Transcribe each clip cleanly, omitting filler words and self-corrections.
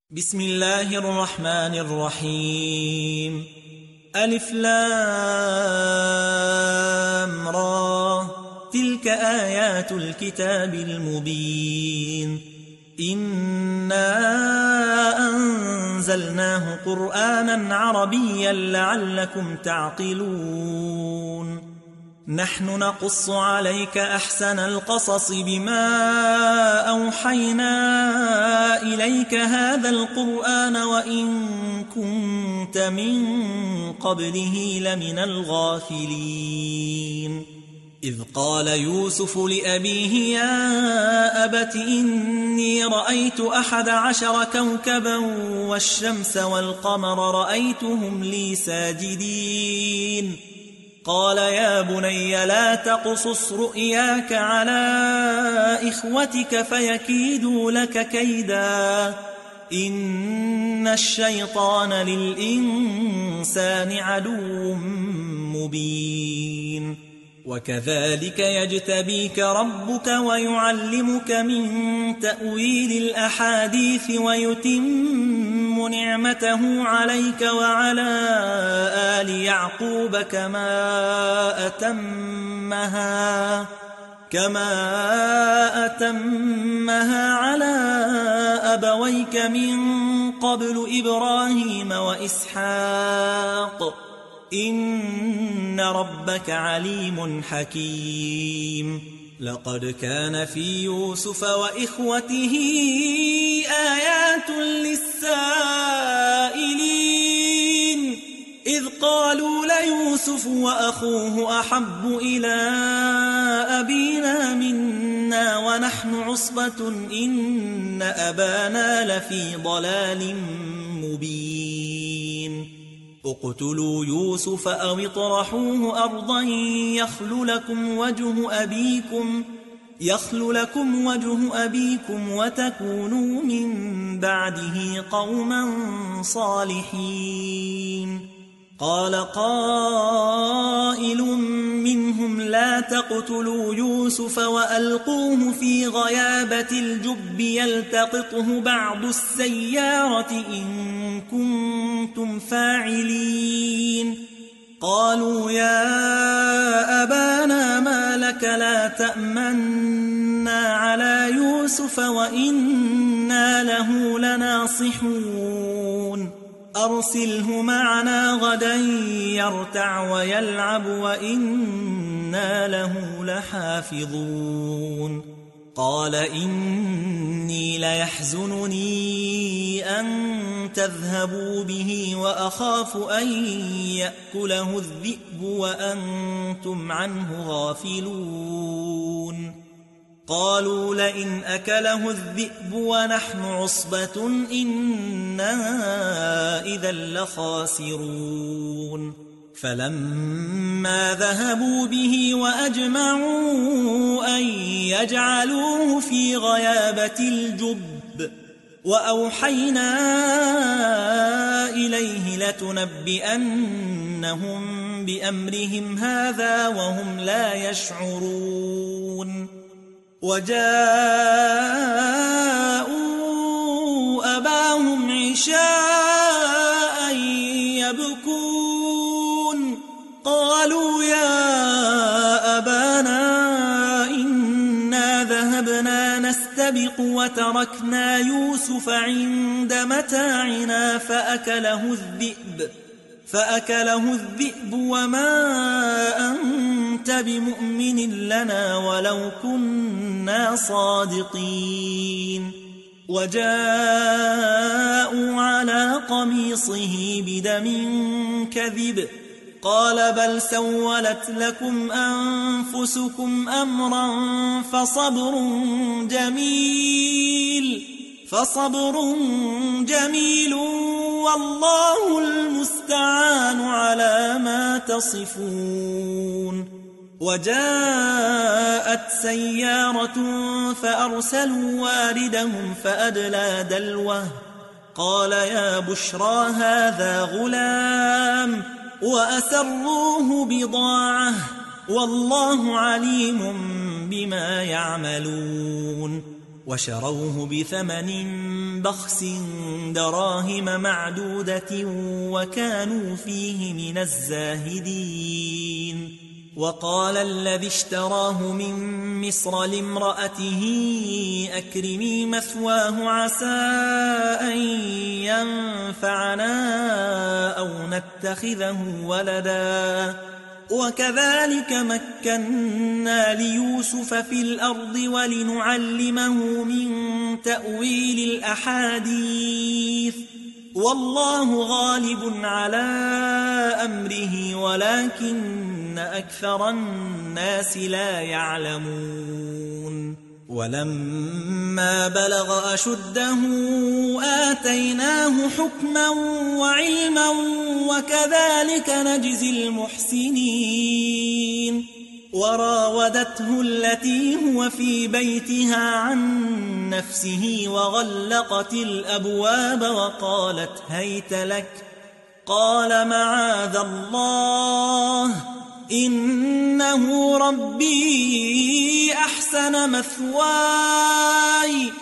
بسم الله الرحمن الرحيم. ألف لام را، تلك آيات الكتاب المبين. إنا أنزلناه قرآنا عربيا لعلكم تعقلون. نحن نقص عليك أحسن القصص بما أوحينا إليك هذا القرآن وإن كنت من قبله لمن الغافلين. إذ قال يوسف لأبيه يا أبت إني رأيت 11 كوكبا والشمس والقمر رأيتهم لي ساجدين. قال يا بني لا تقصص رؤياك على إخوتك فيكيدوا لك كيدا، إن الشيطان للإنسان عدو مبين. وكذلك يجتبيك ربك ويعلمك من تأويل الأحاديث ويتم نعمته عليك وعلى آل يعقوب كما أتمها على أبويك من قبل إبراهيم وإسحاق، إن ربك عليم حكيم. لقد كان في يوسف وإخوته آيات للسائلين، إذ قالوا ليوسف وأخوه أحب إلى أبينا منا ونحن عصبة إن أبانا لفي ضلال مبين. اقتلوا يوسف أو اطرحوه أرضا يخل لكم وجه أبيكم وتكونوا من بعده قوما صالحين. قال قائل منهم لا تقتلوا يوسف وألقوه في غيابة الجب يلتقطه بعض السيارة إن كنتم فاعلين. قالوا يا أبانا ما لك لا تأمنا على يوسف وإنا له لناصحون. أرسله معنا غدا يرتع ويلعب وإنا له لحافظون. قال إني ليحزنني أن تذهبوا به وأخاف أن يأكله الذئب وأنتم عنه غافلون. قالوا لئن أكله الذئب ونحن عصبة إنا إذا لخاسرون. فلما ذهبوا به وأجمعوا أن يجعلوه في غيابة الجب وأوحينا إليه لتنبئنهم بأمرهم هذا وهم لا يشعرون. وجاءوا أباهم عشاء يبكون. قالوا يا أبانا إنا ذهبنا نستبق وتركنا يوسف عند متاعنا فأكله الذئب وما أنت بمؤمن لنا ولو كنا صادقين. وجاءوا على قميصه بدم كذب قال بل سولت لكم أنفسكم أمرا فصبر جميل والله المستعان على ما تصفون. وجاءت سيارة فأرسلوا واردهم فأدلى دلوه قال يا بشرى هذا غلام وأسروه بضاعة والله عليم بما يعملون. وشروه بثمن بخس دراهم معدودة وكانوا فيه من الزاهدين. وقال الذي اشتراه من مصر لامرأته أكرمي مثواه عسى أن ينفعنا أو نتخذه ولدا. وكذلك مكنا ليوسف في الأرض ولنعلمه من تأويل الأحاديث والله غالب على أمره ولكن أكثر الناس لا يعلمون. ولما بلغ أشده آتيناه حكما وعلما وكذلك نجزي المحسنين. وراودته التي هو في بيتها عن نفسه وغلقت الأبواب وقالت هيت لك. قال معاذ الله إنه ربي أحسن مثواي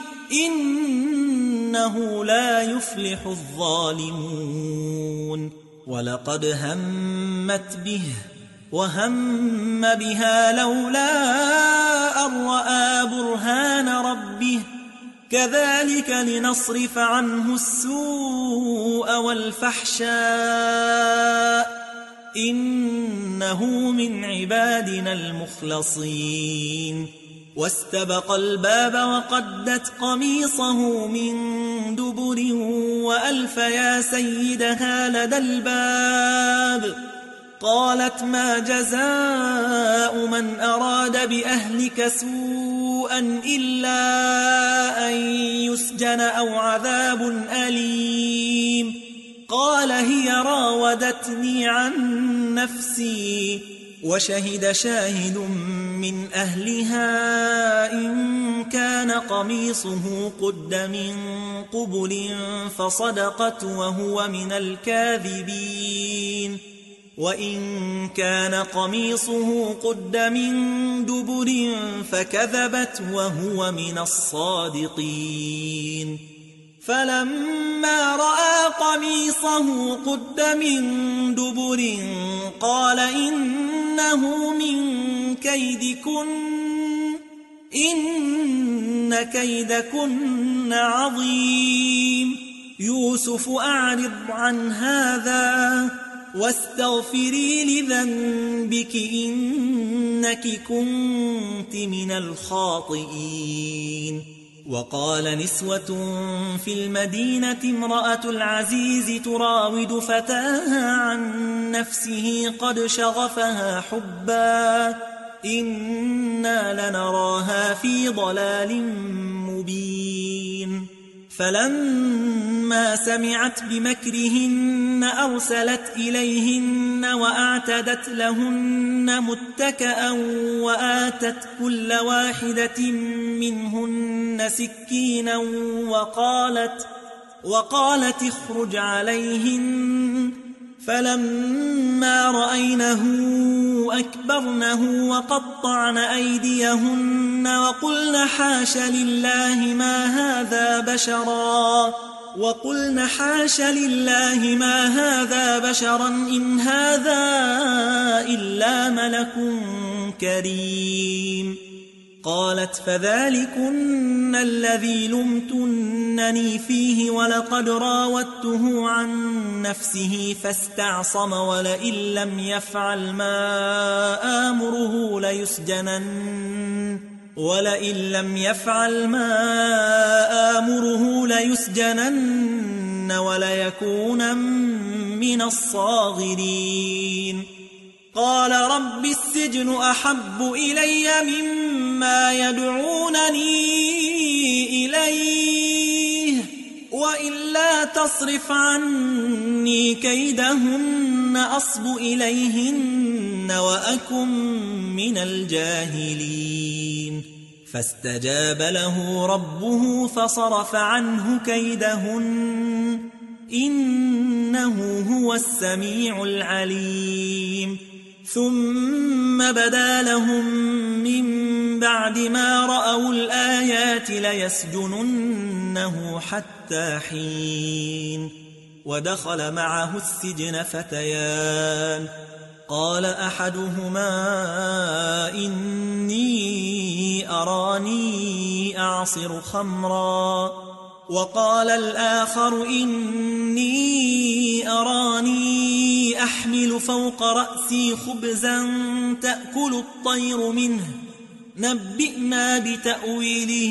إنه لا يفلح الظالمون. ولقد همت به وهم بها لولا أن رأى برهان ربه كذلك لنصرف عنه السوء والفحشاء إنه من عبادنا المخلصين. واستبق الباب وقدت قميصه من دبر وألف يا سيدها لدى الباب. قالت ما جزاء من أراد بأهلك سوءا إلا أن يسجن أو عذاب أليم. قال هي راودتني عن نفسي. وشهد شاهد من أهلها إن كان قميصه قد من قبل فصدقت وهو من الكاذبين. وإن كان قميصه قد من دبر فكذبت وهو من الصادقين. فلما رأى قميصه قد من دبر قال إنه من كيدكن إن كيدكن عظيم. يوسف أعرض عن هذا واستغفري لذنبك إنك كنت من الخاطئين. وقال نسوة في المدينة امرأة العزيز تراود فتاها عن نفسه قد شغفها حبا إنا لنراها في ضلال مبين. فلما سمعت بمكرهن أرسلت إليهن وأعتدت لهن متكأ وآتت كل واحدة منهن سكينا وقالت اخرج عليهن. فلما رأينه أكبرنه وقطعن أيديهن وقلن حاش لله ما هذا بشرا إن هذا إلا ملك كريم. قالت فذلكن الذي لمتنني فيه ولقد راودته عن نفسه فاستعصم ولئن لم يفعل ما آمره ليسجنن وليكون من الصاغرين. قال رب السجن أحب إلي مما يدعونني إليه وإلا تصرف عني كيدهن أصب إليهن وأكن من الجاهلين. فاستجاب له ربه فصرف عنه كيدهن إنه هو السميع العليم. ثم بدا لهم من بعد ما رأوا الآيات ليسجننه حتى حين. ودخل معه السجن فتيان، قال أحدهما إني أراني أعصر خمرا، وقال الآخر إني أراني أحمل فوق رأسي خبزا تأكل الطير منه نبئنا بتأويله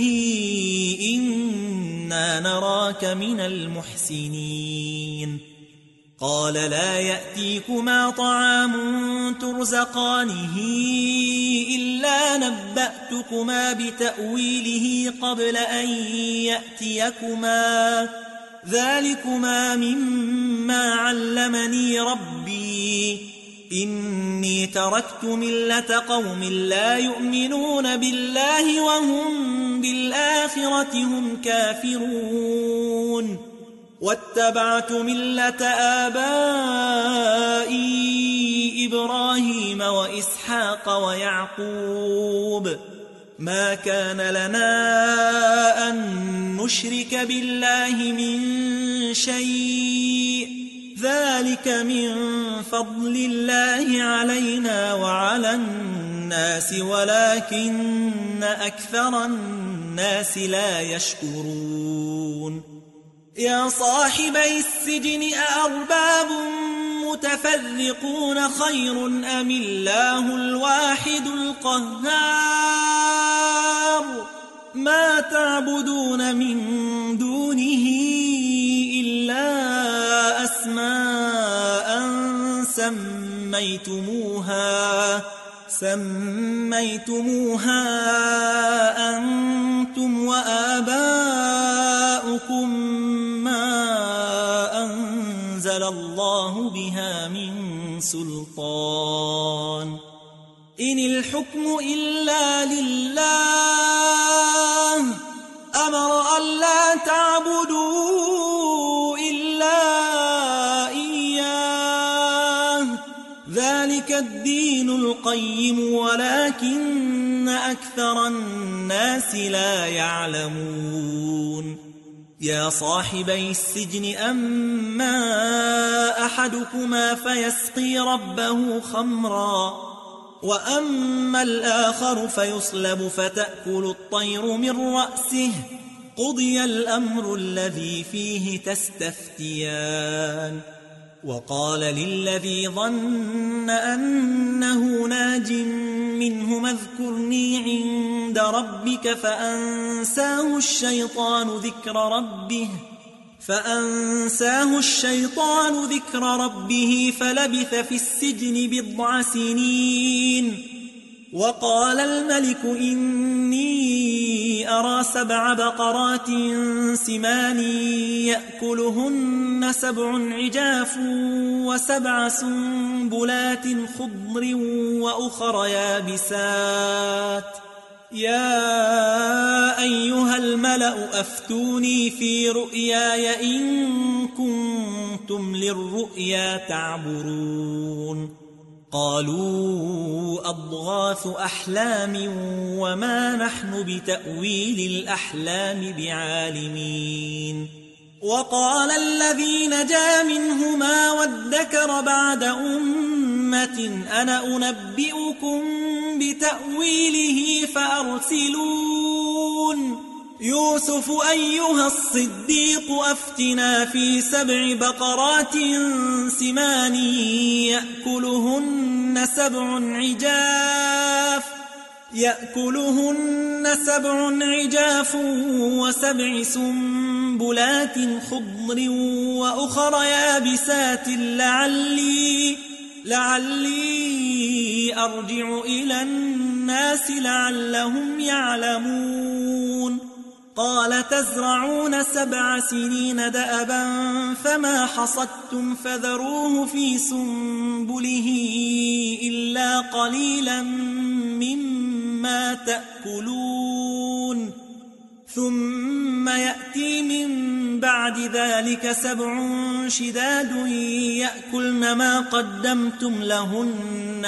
إنا نراك من المحسنين. قال لا يأتيكما طعام ترزقانه إلا نبأتكما بتأويله قبل أن يأتيكما، ذلكما مما علمني ربي إني تركت ملة قوم لا يؤمنون بالله وهم بالآخرة هم كافرون، واتبعت ملة آبائي إبراهيم وإسحاق ويعقوب، ما كان لنا أن نشرك بالله من شيء، ذلك من فضل الله علينا وعلى الناس ولكن أكثر الناس لا يشكرون. يا صاحبي السجن أأرباب متفرقون خير أم الله الواحد القهار، ما تعبدون من دونه إلا أسماء سميتموها أنتم وآباؤكم ما أنزل الله بها من سلطان، إن الحكم إلا لله أمر ألا تعبدوا إلا إياه، ذلك الدين القيم ولكن أكثر الناس لا يعلمون. يا صاحبي السجن أما أحدكما فيسقي ربه خمرا، وأما الآخر فيصلب فتأكل الطير من رأسه، قضي الأمر الذي فيه تستفتيان. وقال للذي ظن أنه ناج منهما اذكرني عند ربك فأنساه الشيطان ذكر ربه فلبث في السجن 10 سنين. وقال الملك إني أرى 7 بقرات سمان يأكلهن 7 عجاف و7 سنبلات خضر وأخر يابسات، يا أيها الملأ أفتوني في رؤياي إن كنتم للرؤيا تعبرون. قالوا أضغاث أحلام وما نحن بتأويل الأحلام بعالمين. وقال الذي نجا منهما وادكر بعد أمة أنا أنبئكم بتأويله فأرسلون. يوسف أيها الصديق أفتنا في 7 بقرات سمان يأكلهن 7 عجاف و7 سنبلات خضر وأخر يابسات لعلي أرجع إلى الناس لعلهم يعلمون. قال تزرعون 7 سنين دأبا فما حصدتم فذروه في سنبله إلا قليلا مما تأكلون ثم يأتي من بعد ذلك 7 شداد يأكلن ما قدمتم لهن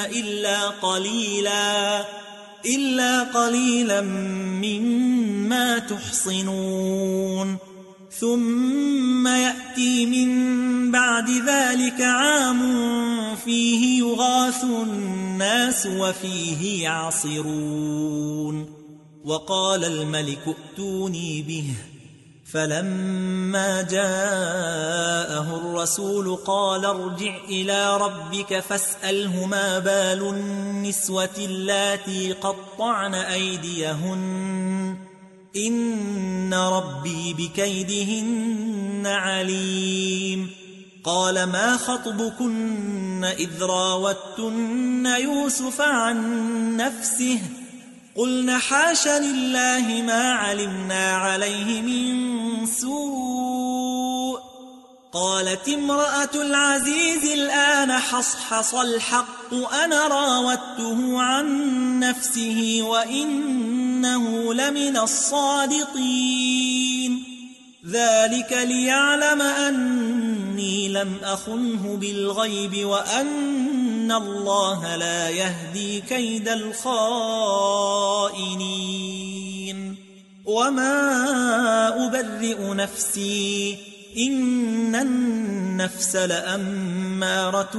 إلا قليلا مما تحصنون ثم يأتي من بعد ذلك عام فيه يغاث الناس وفيه يعصرون وقال الملك ائتوني به فلما جاءه الرسول قال ارجع إلى ربك فاسأله ما بال النسوة اللاتي قطعن أيديهن إن ربي بكيدهن عليم قال ما خطبكن إذ راوتن يوسف عن نفسه قلن حاش لله ما علمنا عليه من سوء قالت امرأة العزيز الآن حصحص الحق أنا راودته عن نفسه وإنه لمن الصادقين ذلك ليعلم أني لم أخنه بالغيب وأن الله لا يهدي كيد الخائنين وما أبرئ نفسي إن النفس لأمارة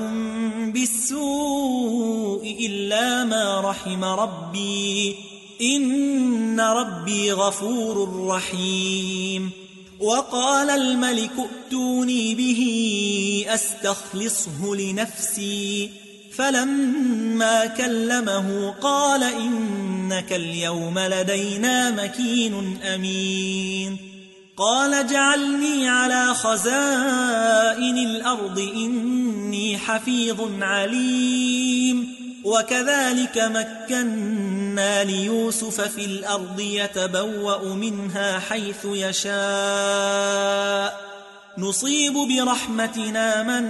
بالسوء إلا ما رحم ربي إن ربي غفور رحيم وقال الملك ائتوني به أستخلصه لنفسي فلما كلمه قال إنك اليوم لدينا مكين أمين قال اجعلني على خزائن الأرض إني حفيظ عليم وكذلك مكنا ليوسف في الأرض يتبوأ منها حيث يشاء نصيب برحمتنا من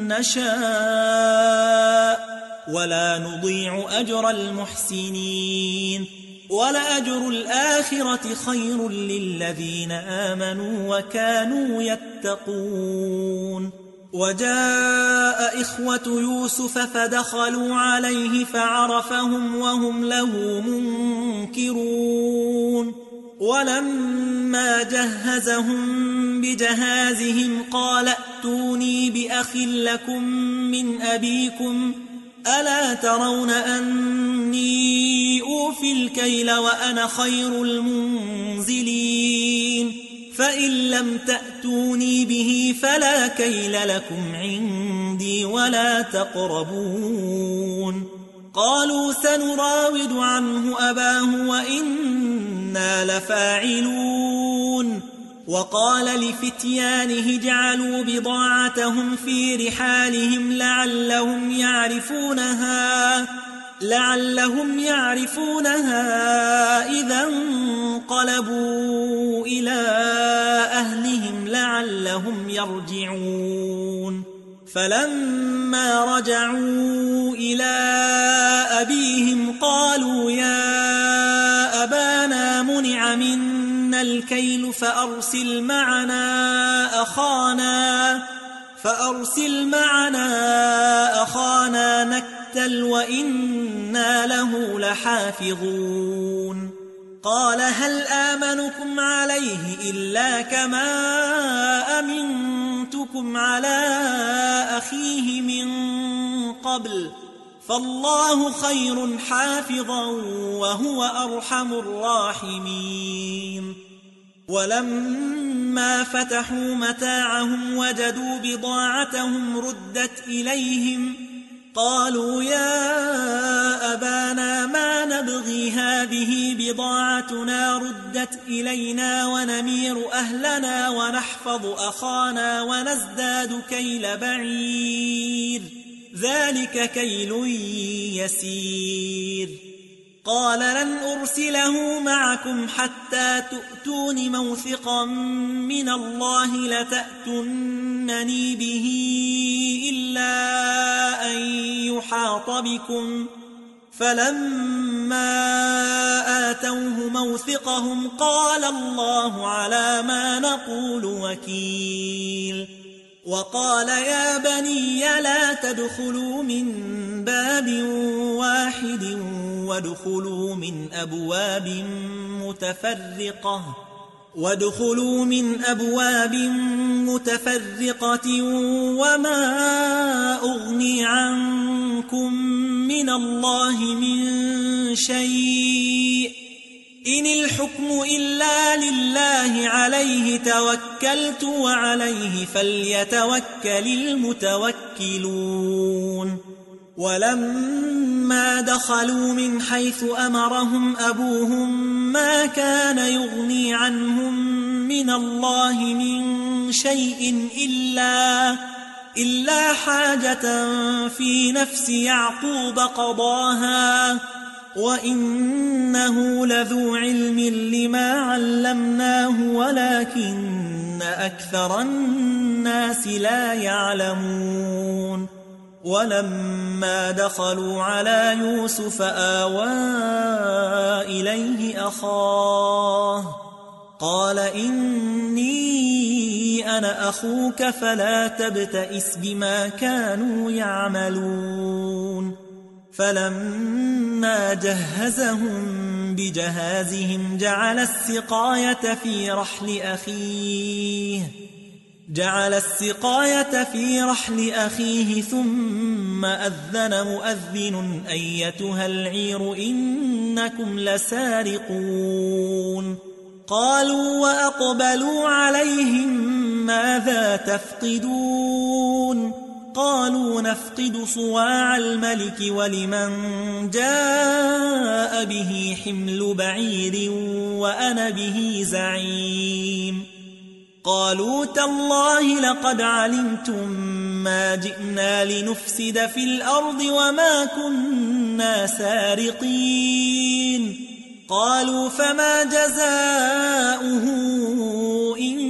نشاء ولا نضيع أجر المحسنين ولأجر الآخرة خير للذين آمنوا وكانوا يتقون وجاء إخوة يوسف فدخلوا عليه فعرفهم وهم له منكرون ولما جهزهم بجهازهم قال ائتوني بأخ لكم من أبيكم ألا ترون أني أوفي الكيل وأنا خير المنزلين فإن لم تأتوني به فلا كيل لكم عندي ولا تقربون قالوا سنراود عنه أباه وإنا لفاعلون وقال لفتيانه اجعلوا بضاعتهم في رحالهم لعلهم يعرفونها إذا انقلبوا إلى أهلهم لعلهم يرجعون فلما رجعوا إلى أبيهم قالوا يا أبانا منع منا الكيل فأرسل معنا أخانا نكتل وإنا له لحافظون قال هل آمنكم عليه إلا كما أمنتكم على أخيه من قبل فالله خير حافظا وهو أرحم الراحمين ولما فتحوا متاعهم وجدوا بضاعتهم ردت إليهم قالوا يا أبانا ما نبغي هذه بضاعتنا ردت إلينا ونمير أهلنا ونحفظ أخانا ونزداد كيل بعير ذلك كيل يسير قال لن أرسله معكم حتى تؤتون موثقا من الله لتأتونني به إلا أن يحاط بكم فلما آتوه موثقهم قال الله على ما نقول وكيل وقال يا بني لا تدخلوا من باب واحد وادخلوا من أبواب متفرقة وما أغني عنكم من الله من شيء إن الحكم إلا لله عليه توكلت وعليه فليتوكل المتوكلون ولما دخلوا من حيث أمرهم أبوهم ما كان يغني عنهم من الله من شيء إلا حاجة في نفس يعقوب قضاها وإنه لذو علم لما علمناه ولكن أكثر الناس لا يعلمون ولما دخلوا على يوسف آوى إليه أخاه قال إني أنا أخوك فلا تبتئس بما كانوا يعملون فلما جهزهم بجهازهم جعل السقاية في رحل أخيه ثم أذن مؤذن أيتها العير إنكم لسارقون قالوا وأقبلوا عليهم ماذا تفقدون قالوا نفقد صواع الملك ولمن جاء به حمل بعير وأنا به زعيم قالوا تالله لقد علمتم ما جئنا لنفسد في الأرض وما كنا سارقين قالوا فما جزاؤه إن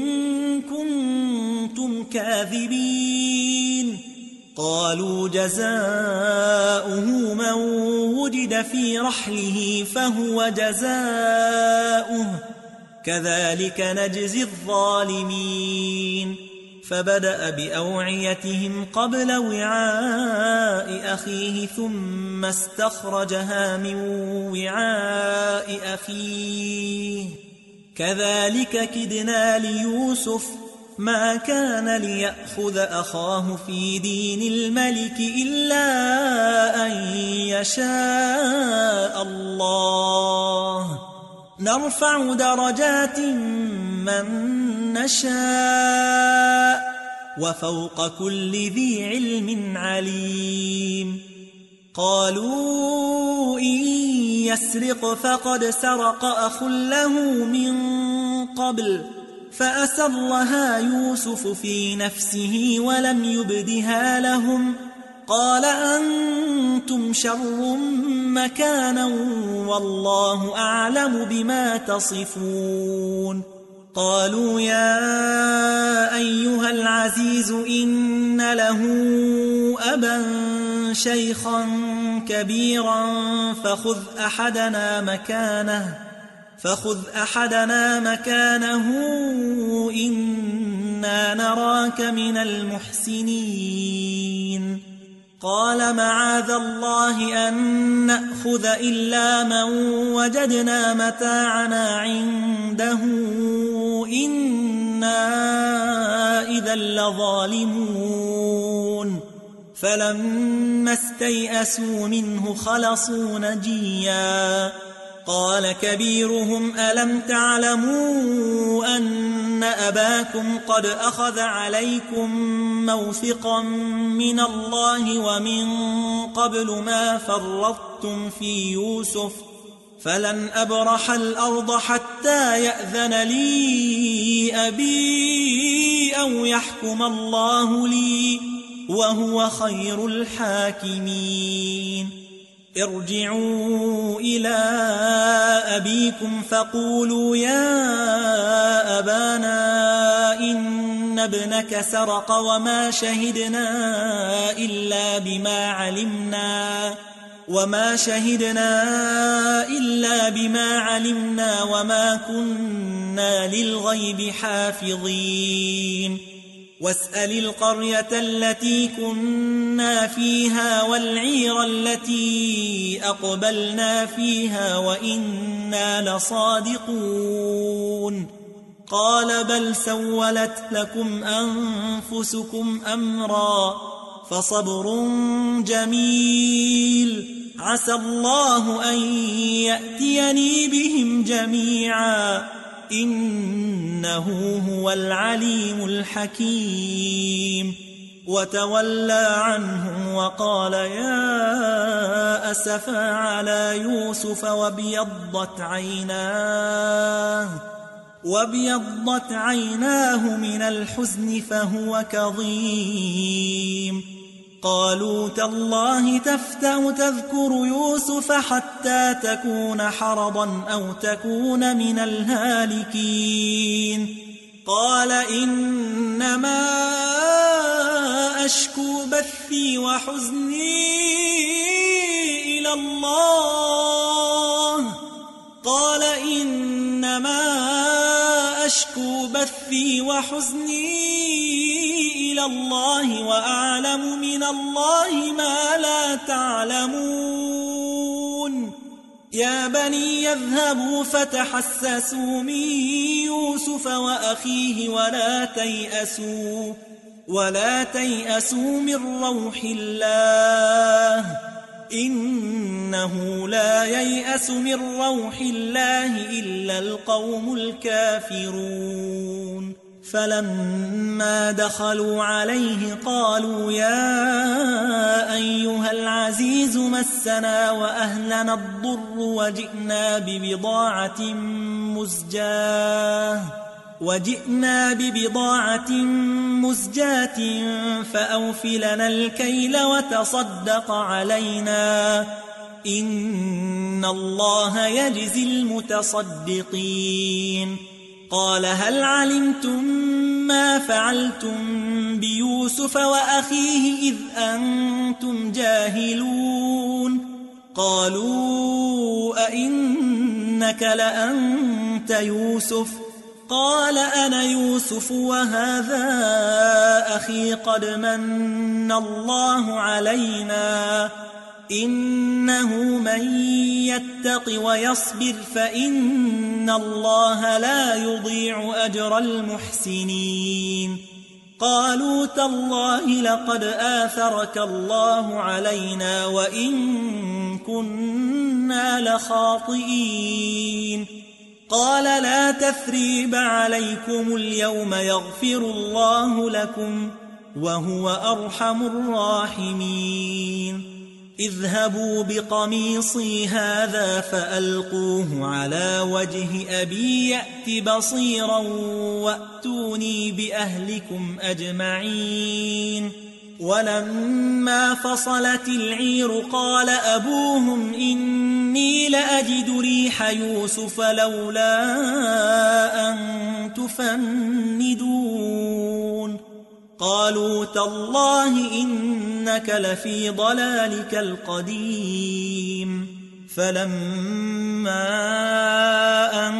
كنتم كاذبين قالوا جزاؤه من وجد في رحله فهو جزاؤه كذلك نجزي الظالمين فبدأ بأوعيتهم قبل وعاء أخيه ثم استخرجها من وعاء أخيه كذلك كدنا ليوسف ما كان ليأخذ أخاه في دين الملك إلا أن يشاء الله نرفع درجات من نشاء وفوق كل ذي علم عليم قالوا إن يسرق فقد سرق أخ له من قبل فأسرها يوسف في نفسه ولم يبدها لهم قال أنتم شر مكانا والله أعلم بما تصفون قالوا يا أيها العزيز إن له أبا شيخا كبيرا فخذ أحدنا مكانه إنا نراك من المحسنين قال معاذ الله أن نأخذ إلا من وجدنا متاعنا عنده إنا إذا لظالمون فلما استيئسوا منه خلصوا نجيا قال كبيرهم ألم تعلموا أن أباكم قد أخذ عليكم موثقا من الله ومن قبل ما فرطتم في يوسف فلن أبرح الأرض حتى يأذن لي أبي أو يحكم الله لي وهو خير الحاكمين ارجعوا إلى أبيكم فقولوا يا أبانا إن ابنك سرق وما شهدنا إلا بما علمنا وما شهدنا إلا بما علمنا وما كنا للغيب حافظين واسأل القرية التي كنا فيها والعير التي أقبلنا فيها وإنا لصادقون قال بل سولت لكم أنفسكم أمرا فصبر جميل عسى الله أن يأتيني بهم جميعا إنه هو العليم الحكيم وتولى عنهم وقال يا أسفا على يوسف وابيضت عيناه من الحزن فهو كظيم قالوا تالله تفتأ تذكر يوسف حتى تكون حرضا أو تكون من الهالكين قال إنما أشكو بثي وحزني إلى الله وأعلم من الله ما لا تعلمون يا بني يذهبوا فتحسسوا من يوسف وأخيه ولا تيأسوا من روح الله إنه لا ييأس من روح الله إلا القوم الكافرون فلما دخلوا عليه قالوا يا أيها العزيز مسنا وأهلنا الضر وجئنا ببضاعة مزجاة فأوف لنا الكيل وتصدق علينا إن الله يجزي المتصدقين قال هل علمتم ما فعلتم بيوسف وأخيه إذ أنتم جاهلون قالوا أئنك لأنت يوسف قال أنا يوسف وهذا أخي قد من الله علينا إنه من يتق ويصبر فإن الله لا يضيع أجر المحسنين قالوا تالله لقد آثرك الله علينا وإن كنا لخاطئين قال لا تثريب عليكم اليوم يغفر الله لكم وهو أرحم الراحمين اذهبوا بقميصي هذا فألقوه على وجه أبي يأت بصيرا وأتوني بأهلكم أجمعين ولما فصلت العير قال أبوهم إني لأجد ريح يوسف لولا أن تفندون قالوا تالله إنك لفي ضلالك القديم فلما أن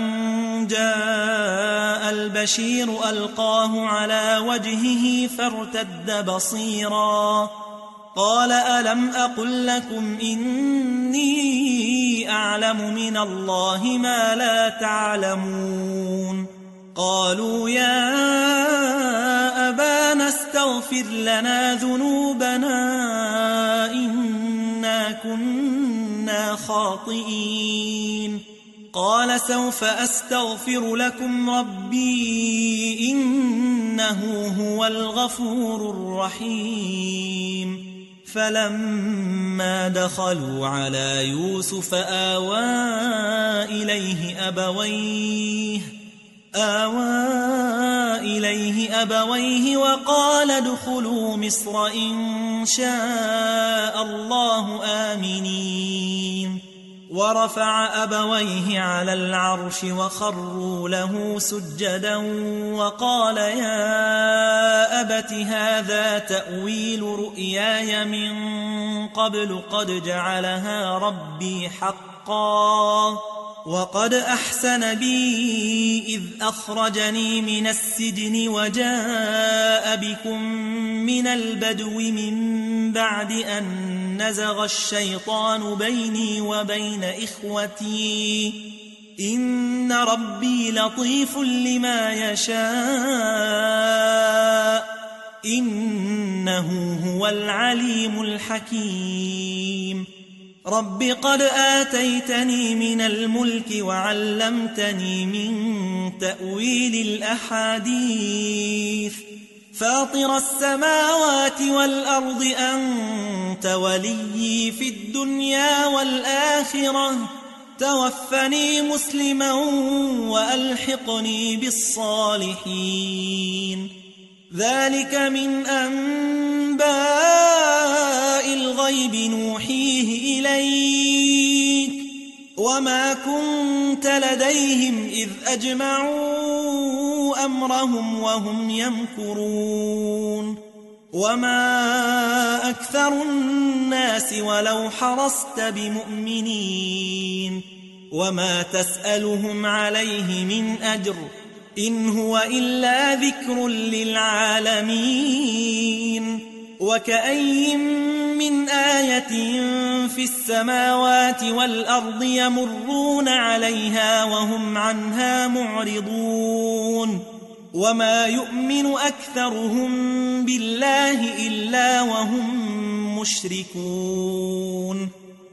جاء البشير ألقاه على وجهه فارتد بصيرا قال ألم أقل لكم إني أعلم من الله ما لا تعلمون قالوا يا أبانا استغفر لنا ذنوبنا إنا كنا خاطئين قال سوف أستغفر لكم ربي إنه هو الغفور الرحيم فلما دخلوا على يوسف آوى إليه أبويه وقال ادخلوا مصر إن شاء الله آمنين ورفع أبويه على العرش وخروا له سجدا وقال يا أبت هذا تأويل رؤياي من قبل قد جعلها ربي حقا وقد أحسن بي إذ أخرجني من السجن وجاء بكم من البدو من بعد أن نزغ الشيطان بيني وبين إخوتي إن ربي لطيف لما يشاء إنه هو العليم الحكيم رب قد آتيتني من الملك وعلمتني من تأويل الأحاديث فاطر السماوات والأرض أنت وليي في الدنيا والآخرة توفني مسلما وألحقني بالصالحين ذلك من أنباء الغيب نوحيه إليك وما كنت لديهم إذ أجمعوا أمرهم وهم يمكرون وما أكثر الناس ولو حرصت بمؤمنين وما تسألهم عليه من أجر إن هو إلا ذكر للعالمين وكأي من آية في السماوات والأرض يمرون عليها وهم عنها معرضون وما يؤمن أكثرهم بالله إلا وهم مشركون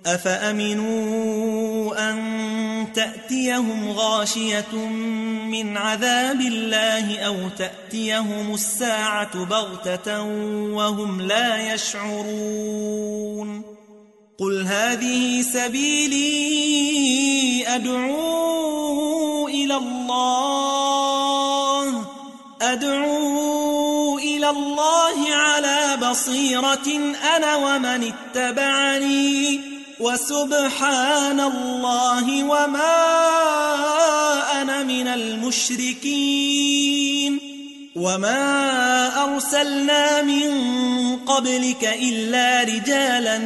أفأمنوا أن تأتيهم غاشية من عذاب الله أو تأتيهم الساعة بغتة وهم لا يشعرون قل هذه سبيلي أدعو إلى الله على بصيرة أنا ومن اتبعني وسبحان الله وما أنا من المشركين وما أرسلنا من قبلك إلا رجالا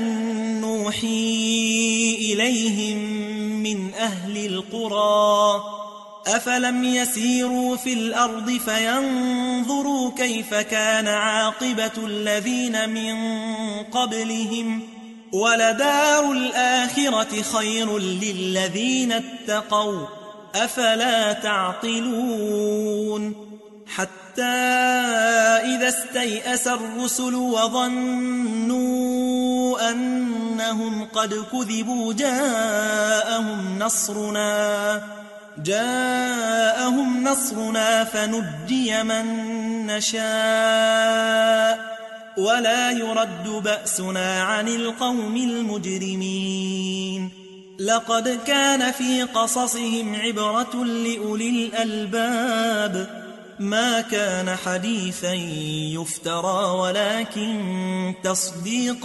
نوحي إليهم من أهل القرى أفلم يسيروا في الأرض فينظروا كيف كان عاقبة الذين من قبلهم ولدار الآخرة خير للذين اتقوا أفلا تعقلون حتى إذا استيأس الرسل وظنوا أنهم قد كذبوا جاءهم نصرنا فنجي من نشاء ولا يرد بأسنا عن القوم المجرمين لقد كان في قصصهم عبرة لأولي الألباب ما كان حديثا يفترى ولكن تصديق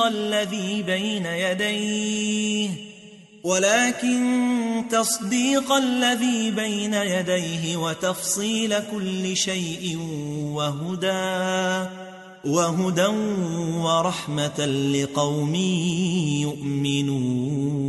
الذي بين يديه وتفصيل كل شيء وهدى ورحمة لقوم يؤمنون